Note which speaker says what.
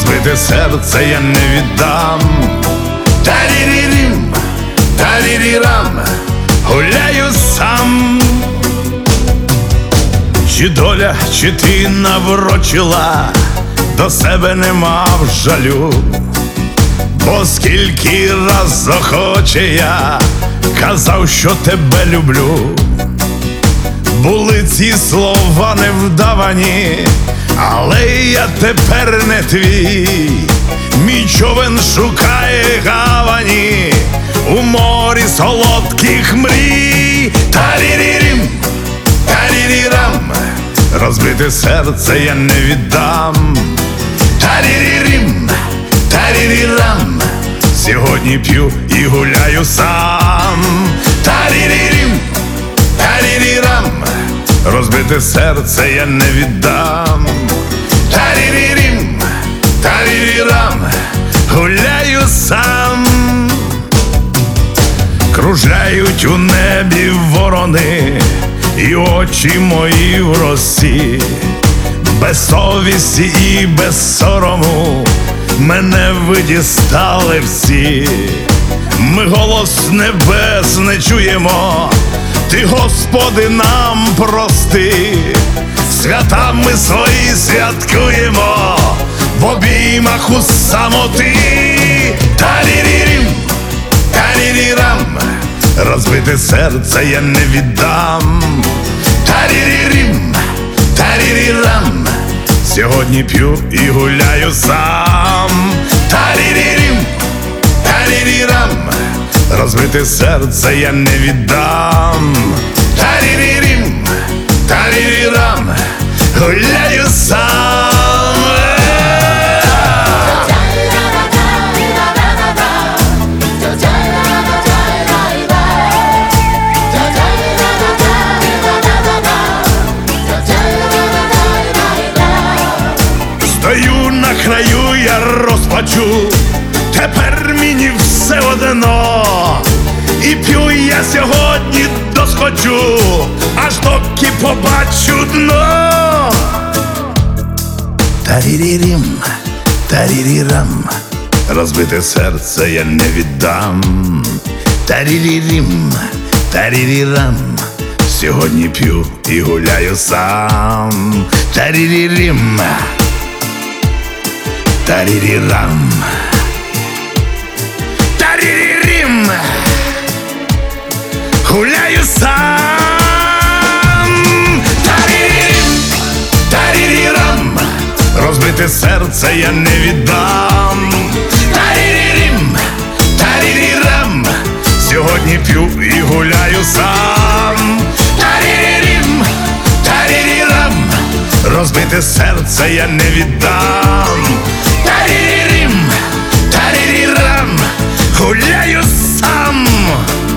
Speaker 1: розбите серце я не віддам. Тарірірім, тарірірам, гуляю сам. Чи доля, чи ти наврочила, до себе не мав жалю, бо скільки раз охоче я казав, що тебе люблю. Були ці слова невдавані, але я тепер не твій. Мій човен шукає гавані у морі солодких мрій. Тарірірім, тарірірам, розбите серце я не віддам. Тарірірім, тарірірам, сьогодні п'ю і гуляю сам. Тарірірім, тарірірам, розбите серце я не віддам. Тарірірім, тарірірам, гуляю сам. Кружляють у небі ворони, і очі мої в росі. Без совісті і без сорому мене ви дістали всі. Ми голос небес не чуємо, ти, Господи, нам прости. Свята ми свої святкуємо в обіймах у самоти. Тарірірім, тарірірам, розбите серце я не віддам. Тарірірім, тарірірам, сьогодні п'ю і гуляю сам. Тарірірім, тарірірам, розбите серце я не віддам. Тарірірім, тарірірам, гуляю сам. Стою на краю я розпачу, тепер мені все одно. І п'ю я сьогодні досхочу, аж доки побачу дно. Тарірірім, тарірірам, розбите серце я не віддам. Тарірірім, тарірірам, сьогодні п'ю і гуляю сам. Тарірірім, тарірірам, тарірірім, гуляю сам. Тарірірім, тарірірам, розбите серце я не віддам. Тарірірім, тарірірам, сьогодні п'ю і гуляю сам. Тарірірім, тарірірам, розбите серце я не віддам. Тарірірім, тарірірам, гуляю сам.